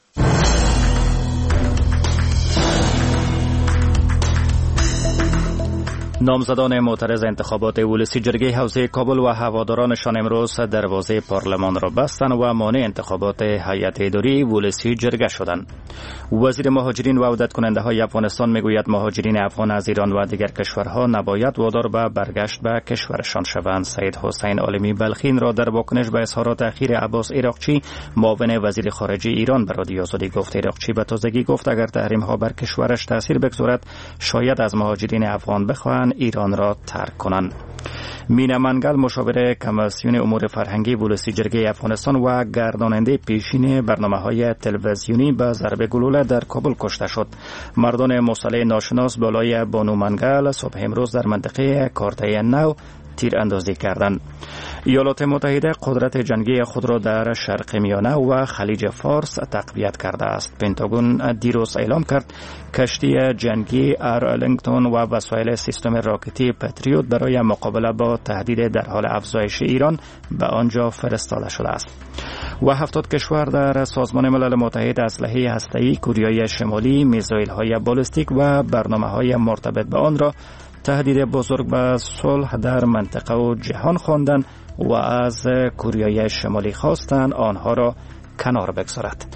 نامزدان معترض انتخابات ولسی جرگه حوزه کابل و هوادارانشان امروز دروازه پارلمان را بستند و مانع انتخابات هیئت اداری ولسی جرگه شدند. وزیر مهاجرین و عودت کننده های افغانستان میگوید مهاجرین افغان از ایران و دیگر کشورها نباید وادار به برگشت به کشورشان شوند. سید حسین عالمی بلخین را در واکنش به اظهارات اخیر عباس عراقچی معاون وزیر خارجه ایران به رادیو آزادی گفت. عراقچی به تازگی گفت اگر تحریم ها بر کشورش تاثیر بگذارد شاید از مهاجرین افغان بخواهند ایران را ترک کنند. مینا منگل مشاور کمیسیون امور فرهنگی ولسی جرگه افغانستان و گرداننده پیشین برنامه‌های تلویزیونی به ضرب گلوله در کابل کشته شد. مردان مسلح ناشناس بالای بانو منگل صبح امروز در منطقه کارته نو تیر اندازی کردند. ایالات متحده قدرت جنگی خود را در شرق میانه و خلیج فارس تقویت کرده است. پنتاگون دیروز اعلام کرد کشتی جنگی ارلینگتون و وسایل سیستم راکتی پتریوت برای مقابله با تهدید در حال افزایش ایران به آنجا فرستاده شده است. و هفتاد کشور در سازمان ملل متحد اسلحه هسته‌ای کوریای شمالی، میزایل‌های بالستیک و برنامه‌های مرتبط به آن را تهدید بزرگ به صلح در منطقه و جهان خواندند و از کوریای شمالی خواستند آنها را کنار بگذارد.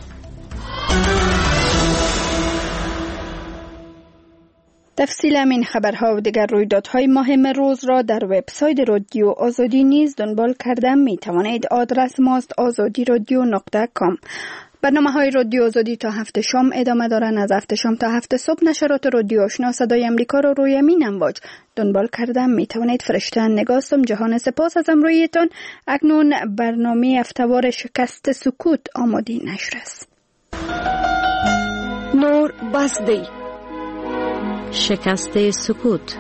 تفصیل این خبرها و دیگر رویدادهای مهم روز را در وبسایت رادیو آزادی نیز دنبال کرده می توانید. آدرس ماست آزادی رادیو نقطه کام. برنامه های رادیو آزادی تا هفت شام ادامه دارن. از هفت شام تا هفت صبح نشرات رادیو آشنا صدای امریکا را روی مین امواج دنبال کردم می توانید. فرشتن نگاستم. جهان سپاس از امرویتان. اکنون برنامه هفته‌وار شکست سکوت آماده نشر است. نور بازدی شکست سکوت.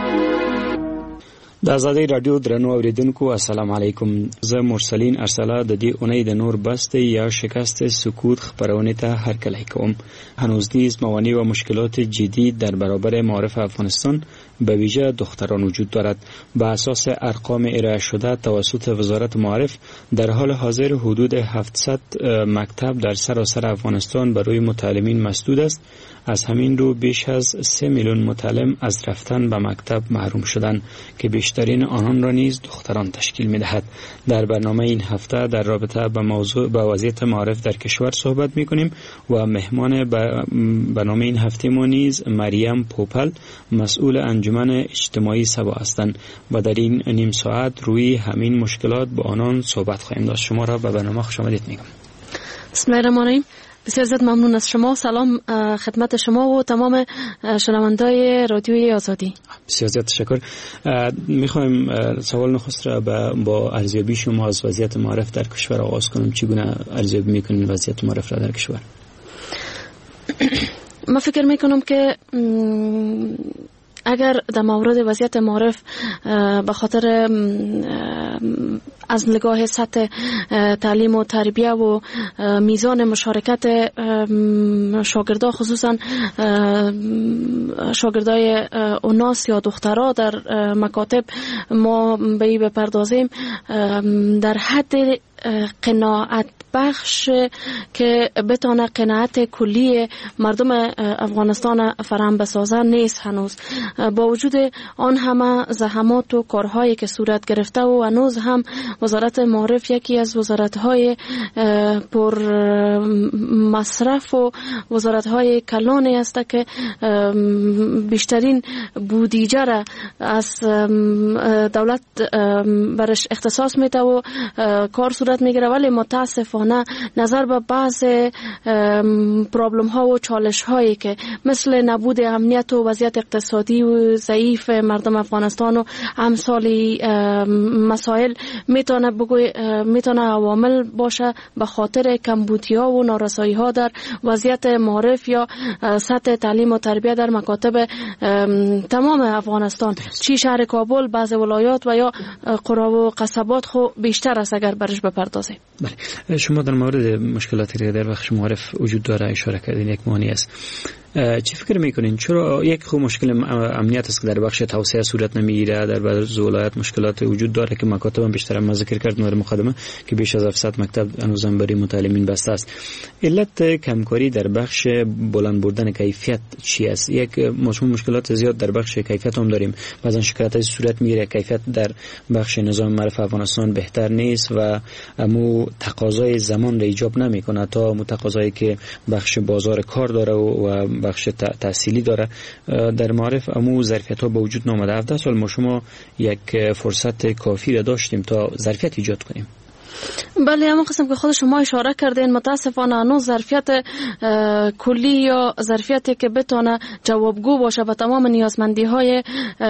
د ازادۍ رادیو درنو اوریدونکو السلام علیکم. زه مرسلین ارسله د دې اونۍ د نور بست یا شکست سکوت خبرونه ته هرکلی کوم. هنوز نیز موانع و مشکلات جدی در برابر معارف افغانستان به ویژه دختران وجود دارد. به اساس ارقام ارائه شده توسط وزارت معارف در حال حاضر حدود هفتصد مکتب در سراسر افغانستان برای متعلمین مسدود است. از همین رو بیش از سه میلیون متعلم از رفتن به مکتب محروم شدند که بیشترین آنان را نیز دختران تشکیل می‌دهد. در برنامه این هفته در رابطه با موضوع با وضعیت معارف در کشور صحبت می‌کنیم و مهمان برنامه این هفته ما نیز مریم پوپل مسئول انجمن اجتماعی سبا هستند و در این نیم ساعت روی همین مشکلات با آنان صحبت خواهیم داشت. شما را به برنامه خوش آمدید میگم. بسم الله الرحمن الرحیم. بسیار زیاد ممنون از شما. سلام خدمت شما و تمام شنوندای رادیوی آزادی. بسیار زیاد تشکر. میخوایم سوال نخست را با ارزیابی شما از وضعیت معارف در کشور آغاز کنم. چگونه ارزیابی میکنین وضعیت معارف را در کشور؟ من فکر میکنم که اگر در مورد وضعیت معارف به خاطر از نگاه سطح تعلیم و تربیه و میزان مشارکت شاگردان، خصوصا شاگردای اوناس یا دخترها در مکاتب ما به این بپردازیم، در حد قناعت بخش که بتونه قناعت کلی مردم افغانستان فراهم بسازه نیست هنوز. با وجود آن همه زحمات و کارهایی که صورت گرفته و هنوز هم وزارت معارف یکی از وزارت‌های پر مصرف و وزارت‌های کلانی است که بیشترین بودجه را از دولت برش اختصاص میده و کار صورت میگیره، ولی متاسفانه نظر به بعض پرابلم ها و چالش هایی که مثل نبود امنیت و وضعیت اقتصادی و ضعیف مردم افغانستان و امثالی مسائل میتونه بگوی میتونه عوامل باشه به خاطر کمبودی ها و نارسایی ها در وضعیت معارف یا سطح تعلیم و تربیت در مکاتب تمام افغانستان، چی شهر کابل، بعض ولایات و یا قرا و قصبات خو بیشتر است اگر برش بپردازیم. بله، شما در مورد مشکلاتی که در بخش معارف وجود داره اشاره کردین، یک مانع است. چی فکر میکنین چرا یک خو مشکل امنیت است که در بخش توسعه صورت نمیگیره؟ در بعض ولایات مشکلات وجود داره که مکاتب هم بیشتر ما ذکر کردیم در مقدمه که بیش از هفتصد مکتب هنوزم برای متعلمین بسته است. علت کمکاری در بخش بلند بردن کیفیت چی است؟ یک مشمول مشکلات زیاد در بخش کیفیت هم داریم، بعضا شکایت صورت میگیره کیفیت در بخش نظام معرف افغانستان بهتر نیست و مو تقاضای زمان را ایجاب نمیکنه تا متقاضایی که بخش بازار کار داره و بخش تحصیلی داره در معارف امو ظرفیت ها به وجود نامده. هفده سال ما شما یک فرصت کافی را داشتیم تا ظرفیت ایجاد کنیم. بله، همون قسم که خود شما اشاره کردین متاسفانه هنوز ظرفیت کلی یا ظرفیتی که بتونه جوابگو باشه به تمام نیازمندی های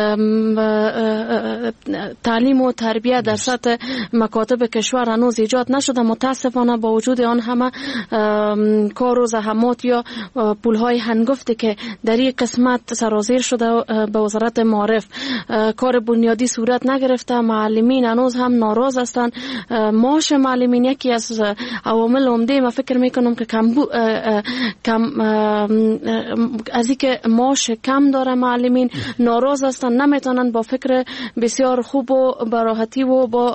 تعلیم و تربیت در سطح مکاتب کشور هنوز ایجاد نشده. متاسفانه با وجود آن همه کار و زحمات یا پول های هنگفتی که در این قسمت سرازیر شده به وزارت معارف، کار بنیادی صورت نگرفته. معلمین هنوز هم ناراض هستند. معاش معلمین یکی از عوامل عمده ما فکر میکنم که کم بو کم از اینکه معاش کم داره معلمین ناراض هستن، نمیتونن با فکر بسیار خوب و براحتی و با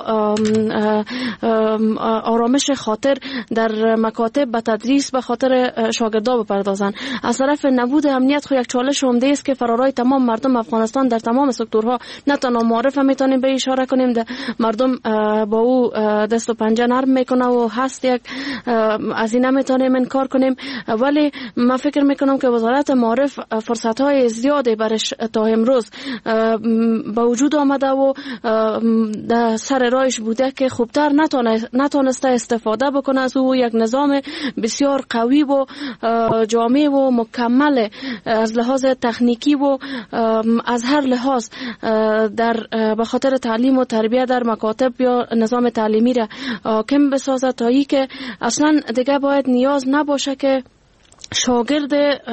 آرامش خاطر در مکاتب به تدریس به خاطر شاگردا بپردازن. از طرف نبود امنیت خو یک چالش عمده است که فرارای تمام مردم افغانستان در تمام سکتورها، نه تنها معارف میتونیم به اشاره کنیم ده مردم با او دست و پنجه نرم میکنه و هست یک از این نمیتونیم انکار کنیم، ولی من فکر میکنم که وزارت معارف فرصت های زیاده برش تا امروز به وجود آمده و در سر رایش بوده که خوبتر نتونسته استفاده بکنه از او. یک نظام بسیار قوی و جامع و مکمل از لحاظ تکنیکی و از هر لحاظ در به خاطر تعلیم و تربیت در مکاتب یا نظام تعلیمی را حاکم بسازه تا ای که اصلا دیگه باید نیاز نباشه که شاگرد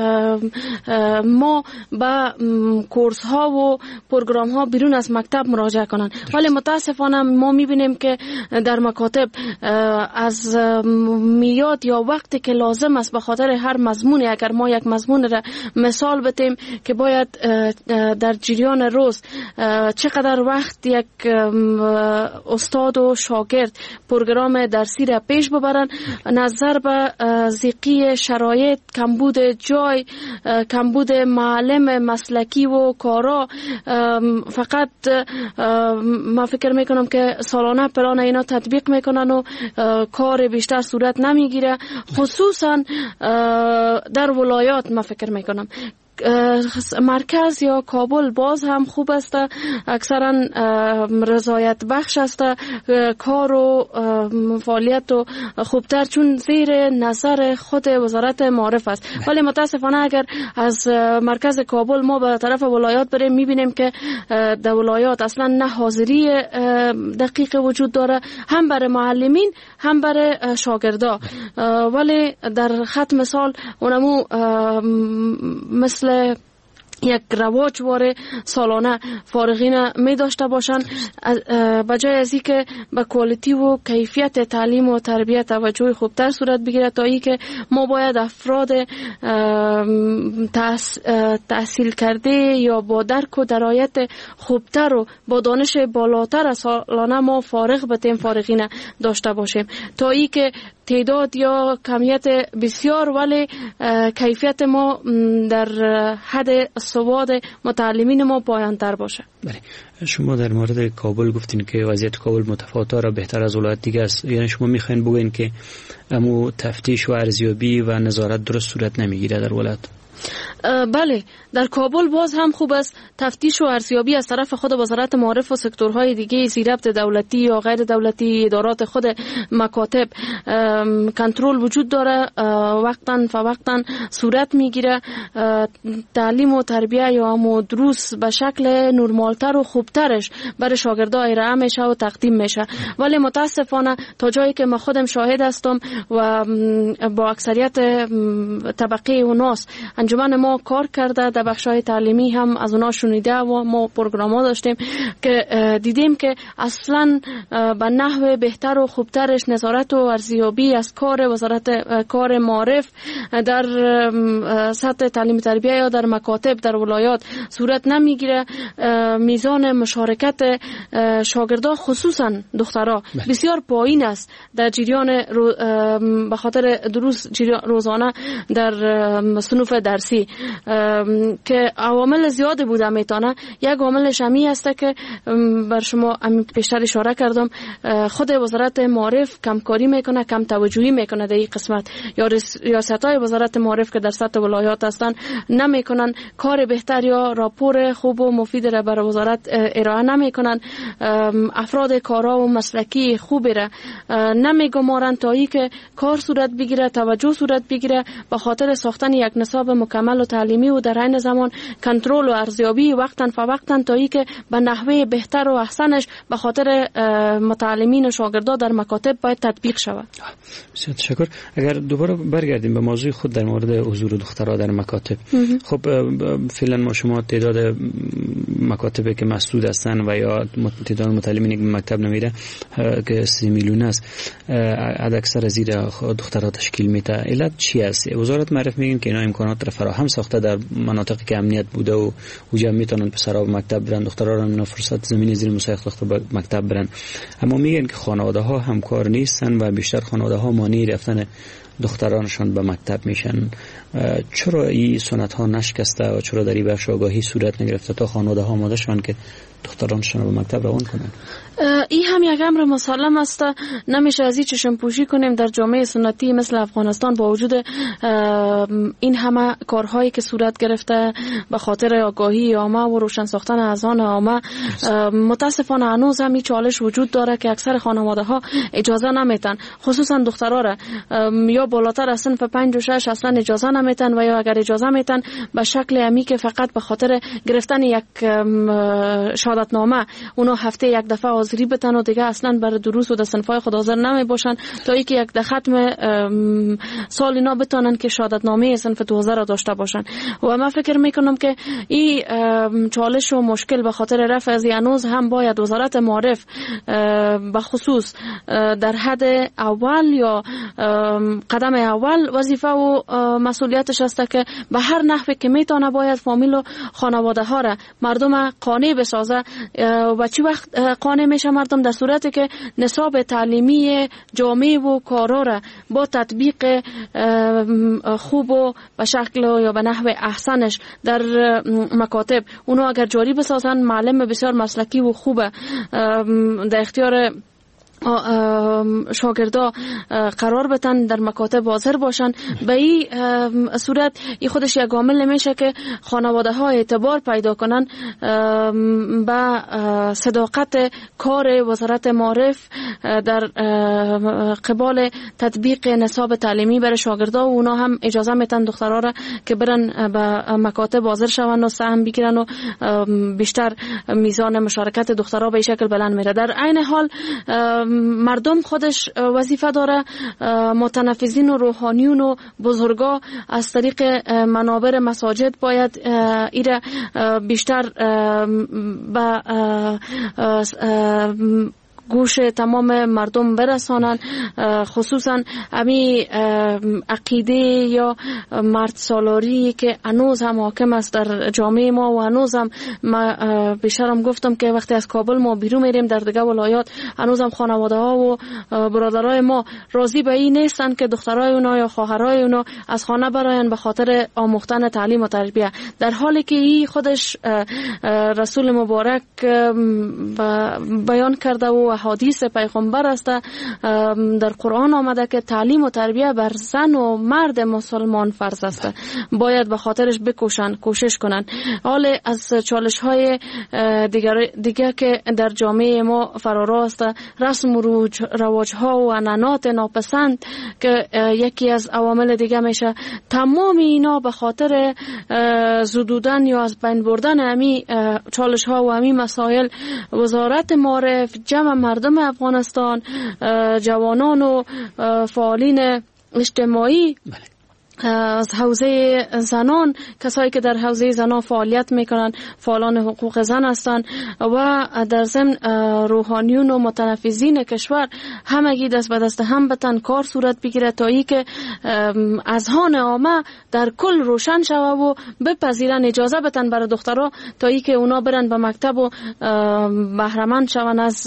ما به کورس ها و پروگرام ها بیرون از مکتب مراجعه کنن. ولی متاسفانه ما میبینیم که در مکاتب از میاد یا وقتی که لازم است به خاطر هر مضمونی، اگر ما یک مضمون را مثال بتیم که باید در جریان روز چقدر وقت یک استاد و شاگرد پروگرام درسی را پیش ببرن، نظر به ضیقی شرایط، کمبود جای، کمبود معلم مسلکی و کارا، فقط ما فکر میکنم که سالانه پلان اینا تطبیق میکنن و کار بیشتر صورت نمیگیره، خصوصا در ولایات. ما فکر میکنم مرکز یا کابل باز هم خوب است، اکثرا رضایت بخش است، کار و فعالیت و خوبتر چون زیر نظر خود وزارت معارف است. ولی متاسفانه اگر از مرکز کابل ما به طرف ولایات بریم میبینیم که در ولایات اصلا نه حاضری دقیق وجود داره، هم برای معلمین هم برای شاگردا. ولی در خط مثال اونمو مثل یک رواج واره سالانه فارغین می داشته باشن، بجای از این که به کوالیتی و کیفیت تعلیم و تربیت توجه خوبتر صورت بگیره، تا ای که ما باید افراد تحصیل کرده یا با درک و درایت خوبتر و با دانش بالاتر سالانه ما فارغ بتیم فارغین داشته باشیم، تا ای که تعداد یا کمیت بسیار ولی کیفیت ما در حد سواد متعلمین ما پایان‌تر باشه. بله، شما در مورد کابل گفتین که وضعیت کابل متفاوت را بهتر از ولایت دیگه است، یعنی شما میخواین بگوین که امو تفتیش و ارزیابی و نظارت درست صورت نمیگیره در ولایت؟ بله، در کابل باز هم خوب است. تفتیش و ارزیابی از طرف خود وزارت معارف و سکتورهای دیگه زیربط دولتی یا غیر دولتی، ادارات خود مکاتب، کنترل وجود داره، وقتاً فوقتاً صورت میگیره. تعلیم و تربیه یا همو دروس به شکل نرمالتر و خوبترش برای شاگردان ارائه میشه و تقدیم میشه. ولی متاسفانه تا جایی که من خودم شاهد هستم و با اکثریت طبقه اوناس انجمن ما کار کرده، در بخش‌های تعلیمی هم از اونا شنیده و ما پروگرام‌ها داشتیم که دیدیم که اصلاً به نحو بهتر و خوبترش نظارت و ارزیابی از کار وزارت کار معارف در سطح تعلیم تربیه یا در مکاتب در ولایات صورت نمیگیره. میزان مشارکت شاگردان خصوصاً دخترها بسیار پایین است در جریان رو به خاطر دروس روزانه در صنوف درسی که عوامل زیاد بوده میتونه. یک عاملش همی است که بر شما پیشتر اشاره کردم، خود وزارت معارف کمکاری میکنه، کم توجهی میکنه در این قسمت، یا ریاست‌های وزارت معارف که در سطح ولایات هستن نمیکنن کار بهتر یا راپور خوب و مفید را بر وزارت ارائه نمیکنن، افراد کارا و مسلکی خوبی را نمیگمارن تا ای که کار صورت بگیره، توجه صورت بگیره، به خاطر ساختن یک نصاب مکمل و تعلیمی و در عین زمان کنترل و ارزیابی وقتاً فوقتاً تا ای که به نحوه بهتر و احسنش به خاطر متعلمین و شاگردان در مکاتب باید تطبیق شود. بسیار تشکر. اگر دوباره برگردیم به موضوع خود در مورد حضور دخترها در مکاتب، خب فعلا ما شما تعداد مکاتبی که مسدود هستن و یا تعداد متعلمینی که مکتب نمیره که سی میلیون است، عدد اکثر زیر دخترها تشکیل میده. علت چی است؟ وزارت معرف میگن که اینا امکانات را فراهم ساخته در مناطقی که امنیت بوده و اونجا میتونن پسرها به مکتب برن، دخترها را مینا فرصت زمین زیر مسایخ دختر به مکتب برن. اما میگن که خانواده ها همکار نیستن و بیشتر خانواده ها مانع رفتن دخترانشان به مکتب میشن. چرا این سنت ها نشکسته و چرا در این بخش آگاهی صورت نگرفته تا خانواده ها آماده شون که دخترانشان به مکتب روان کنن؟ این هم یک امر مسلم است. نمیشه از این چشم پوشی کنیم در جامعه سنتی مثل افغانستان با وجود این همه کارهایی که صورت گرفته به خاطر آگاهی عامه و روشن ساختن اذهان عامه، متاسفانه هنوز هم این چالش وجود داره که اکثر خانواده ها اجازه نمیتن، خصوصا دخترها را یا بالاتر از صنف پنج و شش اصلا اجازه نمیتن و یا اگر اجازه میتن به شکل عمی که فقط به خاطر گرفتن یک شهادتنامه اونا هفته یک دفعه حاضری بتن و دیگه اصلا برای دروس و در صنفای خود حاضر نمی باشن تا اینکه یک ده ختم سال اینا بتونن که شهادتنامه صنف دوازده را داشته باشن. و من فکر میکنم که این چالش و مشکل به خاطر رفع از هنوز هم باید وزارت معارف به خصوص در حد اول یا قدم اول وظیفه و مسئولیتش است که به هر نحوی که میتونه باید فامیل و خانواده ها را مردم قانع بسازه. و چی وقت قانع میشه مردم؟ در صورتی که نصاب تعلیمی جامع و کارا را با تطبیق خوب و به شکل یا به نحو احسنش در مکاتب اونو اگر جاری بسازن، معلم بسیار مسلکی و خوب در اختیار شاگردا قرار بتن در مکاتب حاضر باشن. به این صورت این خودش یک عامل میشه که خانواده ها اعتبار پیدا کنن به صداقت کار وزارت معارف در قبال تطبیق نصاب تعلیمی برای شاگردا و اونا هم اجازه میتن دخترها را که برن به مکاتب حاضر شون و سهم بگیرن و بیشتر میزان مشارکت دخترها به این شکل بلند میره. در عین حال مردم خودش وظیفه داره متنفذین و روحانیون و بزرگا از طریق منابر مساجد باید ایره بیشتر به گوش تمام مردم برسانن، خصوصا امی عقیده یا مرد سالاری که هنوز هم حاکم است در جامعه ما و هنوز هم بیشترم گفتم که وقتی از کابل ما بیرون میریم در دیگه ولایات هنوز هم خانواده ها و برادرای ما راضی به این نیستن که دخترای اونا یا خواهرای اونا از خانه براین به خاطر آموختن تعلیم و تربیه، در حالی که این خودش رسول مبارک بیان کرده و حدیث پیغمبر است در قرآن آمده که تعلیم و تربیه بر زن و مرد مسلمان فرض است، باید به خاطرش بکوشن، کوشش کنن. حال از چالش های دیگر دیگه که در جامعه ما فراراست، رسم و رواج ها و عنعنات ناپسند که یکی از عوامل دیگه میشه. تمام اینا به خاطر زدودن یا از بین بردن امی چالش ها و امی مسائل وزارت معارف جمع مردم افغانستان، جوانان و فعالین اجتماعی از حوزه زنان، کسایی که در حوزه زنان فعالیت میکنن، فعالان حقوق زن هستند و در ضمن روحانیون و متنفذین کشور همگی دست به دست هم بتن کار صورت بگیره تا ای که اذهان عامه در کل روشن شوه و بپذیرن، اجازه بتن برای دخترها تا ای که اونا برن به مکتب و بهره‌مند شون از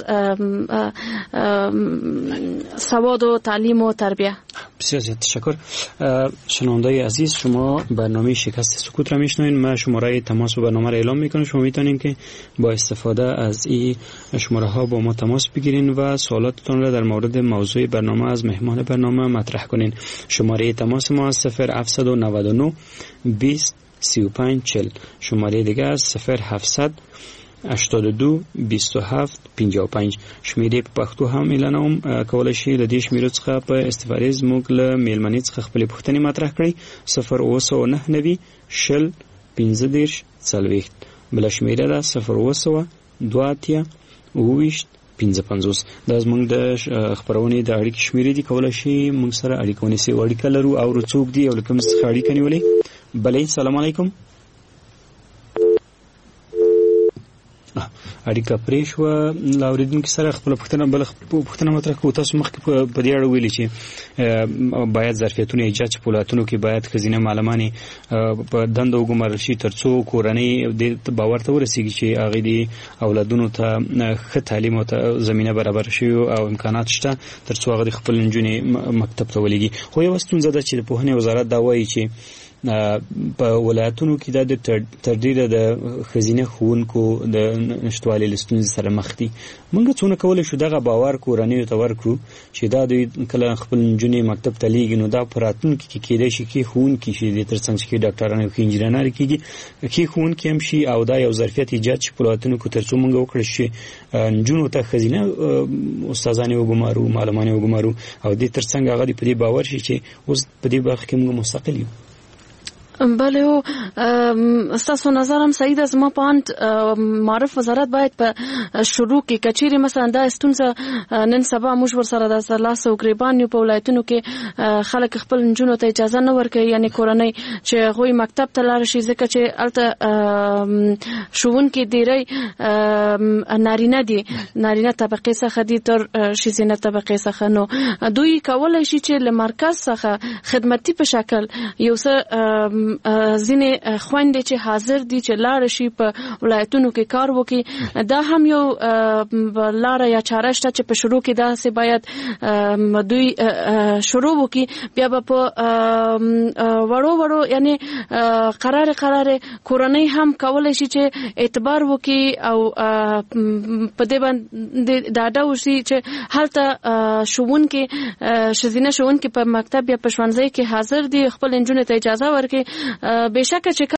سواد و تعلیم و تربیه. بسیار زیاد تشکر. شنوندای عزیز، شما برنامه شکست سکوت را میشنوین. من شماره تماس و برنامه را اعلام میکنم. شما میتونین که با استفاده از این شماره ها با ما تماس بگیرین و سوالاتتون را در مورد موضوع برنامه از مهمان برنامه مطرح کنین. شماره تماس ما از صفر هفت نه نه بیست سی و پنج چهل. شماره دیگه از صفر هفتصد هشتاد و دو بیست و هفت پنجاه و پنج. شمیرې په پښتو هم اعلانوم، کولای شئ له دې شمیرو څخه په استفادې زموږ له میلمنې څخه خپلې پوښتنې مطرح کړئ. صفر اوه سوه نهه نوي شل پنځه دېرش څلوېښت. بله شمیره ده صفر اوه سوه دوه اتیا اوه ویشت پنځه پنځوس. دا زموږ د خپرونې د اړیکې شمیرې دي. کولای شئ موږ سره اړیکه ونیسئ. اړیکه لرو او څوک دي او له کوم څخه اړیکه نیولې. بله، سلام علیکم. اړیکه پرې شوه. له اورېدونکي سره خپله پوښتنه بله پوښتنه مطرح کوو. تاسو مخکې په دې اړه ویلي چې باید ظرفیتونه ایجاد شي، په ولایتونو کې باید ښځینه معلمانې په دنده وګمارل شي تر څو کورنۍ دې باور ته ورسېږي چې هغې د اولادونو ته ښه تعلیم او زمینه برابر شي او امکانات شته تر څو هغه د خپل نجونې مکتب ته ولېږي. خو یوه ستونزه ده چې د پوهنې وزارت دا وایي چې په ولایتونو کې دا د تر ډیره د ښځینه ښوونکو د نشتوالي له ستونزې سره مخ دي. موږ څونه کولی شو دغه باور کورنیو ته ورکړو چې دا دوی کله خپل نجونې مکتب ته لیږي نو دا په راتلونکي کې کیدای شي کې ښوونکي شي، دې تر څنګ چې کې ډاکټران او کې انجینران کېږي، کې ښوونکي هم شي او دا یو ظرفیت ایجاد شي په ولایتونو کې تر څو موږ وکړو چې نجونو ته ښځینه استادانې وګمارو، معلمانې وګمارو او دې تر څنګ هغه دې په دې باور شي چې اوس په دې برخه کې موږ مستقل یو. بله، او ستاسو نظرم صحیح ده. زما په اند معرف وزارت باید په شروع کې کچېرې مثلا دا ستونزه نن سبا موږ ورسره د لاس او ګریبان یو په ولایتونو کې خلک خپل نجونو ته اجازه نه ورکوي، یعنی کورنۍ چې هغوی مکتب ته لاړ شي ځکه چې هلته ښوونکي ډېری نارینه دي، نارینه طبقې څخه دي تر ښځینه طبقې څخه. نو دوی کولی شي چې له مرکز څخه خدمتي په شکل یو څه ځینې خویندې چې حاضر دي چې لاړ شي په ولایتونو کې کار وکړي، دا هم یو لاره یا چاره شته چې په شروع کې داسې باید دوی شروع وکړي. بیا به په وړو وړو یعنی قرار قرار کورنۍ هم کولای شي چې اعتبار وکړي او په دې باندې ډاډه وشي چې هلته ښوونکي ښځینه ښوونکي په مکتب یا په ښوونځي کې حاضر دي، خپل نجونو ته اجازه ورکړي. بېشکه چې